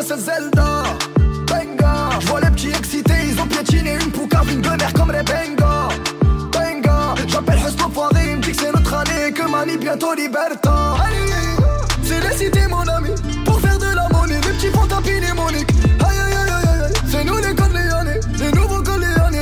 c'est Zelda. Benga, je vois les petits excités, ils ont piétiné une poucave, une de mer comme les Benga. Benga, j'appelle Hustle Foiré, il me dit que c'est notre année, que Mani bientôt Liberta. Allez, c'est les cités mon ami, pour faire de la monnaie, les petits font tapiner Monique.